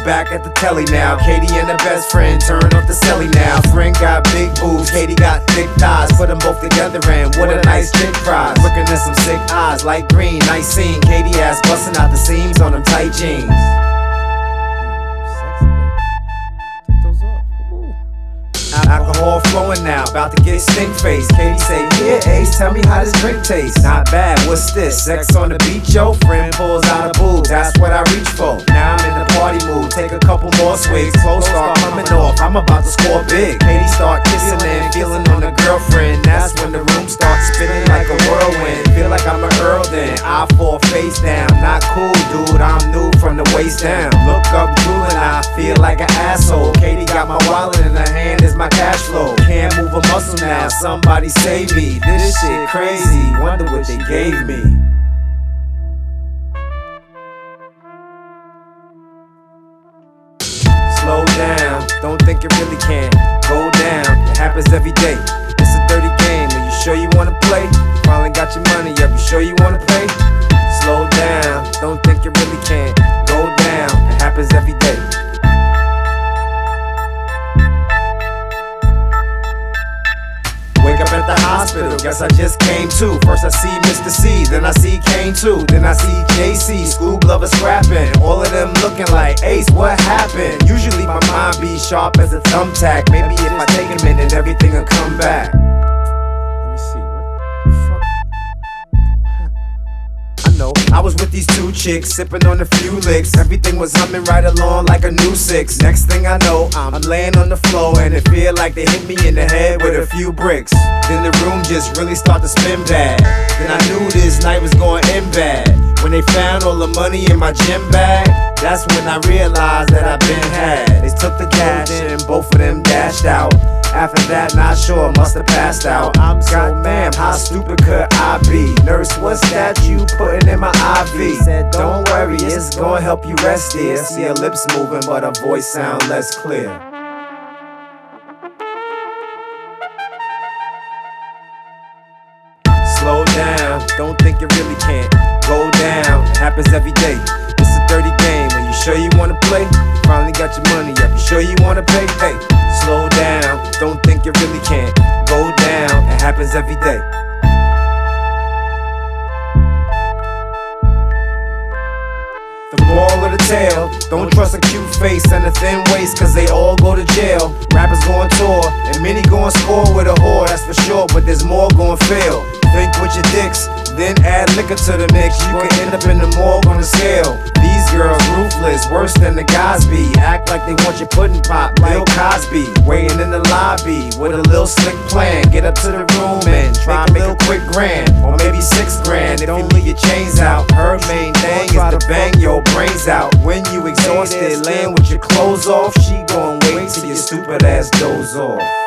back at the telly now. Katie and her best friend turn off the celly now. Friend got big boobs, Katie got thick thighs. Put them both together and what a nice chick prize. Looking at some sick eyes, light green, nice scene. Katie ass busting out the seams on them tight jeans. Alcohol flowing now, about to get stink face. Katie say, yeah, Ace, tell me how this drink tastes. Not bad, what's this? Sex on the beach, yo? Friend pulls out a boob, that's what I reach for. Now I'm in the party mood, take a couple more swigs. Clothes start coming off, I'm about to score big. Katie start kissing and feeling on the girlfriend. That's when the room starts spinning like a whirlwind. Feel like I'm a Earl then, I fall face down. Not cool, dude, I'm new from the waist down. Look up, drooling, I feel like an asshole. Katie got my wallet in her hand, is my cash flow. Can't move a muscle now, somebody save me. This shit crazy, wonder what they gave me. Slow down, don't think it really can go down. It happens every day, it's a dirty game. Are you sure you wanna play? Finally got your money up, you sure you wanna pay? Slow down, don't think it really can go down. It happens every day. Wake up at the hospital, guess I just came to. First I see Mr. C, then I see Kane too. Then I see JC, Scoob Lover scrapping. All of them looking like, Ace, what happened? Usually my mind be sharp as a thumbtack. Maybe if I take a minute, everything will come back. Let me see, what the fuck? I know, I was with these two chicks, sipping on a few licks. Everything was humming right along like a new six. Next thing I know, I'm laying on the floor, and it feel like they hit me in the head with a few bricks. Then the room just really start to spin bad. Then I knew this night was going end bad. When they found all the money in my gym bag, that's when I realized that I've been had. They took the cash and both of them dashed out. After that, not sure, must have passed out. I'm goddamn, how stupid could I be? Nurse, what's that you putting in my IV? Said, don't worry, it's gonna help you rest, dear. See her lips moving, but her voice sound less clear. Slow down, don't think it really can't go down. It happens every day, it's a dirty game. Are you sure you wanna play? Finally got your money up, you sure you wanna pay? Hey, slow down, don't think it really can't go down. It happens every day. The moral of the tale, don't trust a cute face and a thin waist, cause they all go to jail. Rappers go on tour, and many go on score with a whore, that's for sure, but there's more gon' fail. Think with your dicks, then add liquor to the mix. You can end up in the morgue on the scale. These girls ruthless, worse than the guys be. Act like they want your pudding pop, Bill Cosby. Waiting in the lobby with a little slick plan. Get up to the room and try to make a quick grand, or maybe $6 grand if you leave your chains out. Her main thing is to bang your brains out. When you exhausted, laying with your clothes off, she gon' wait till your stupid ass doze off.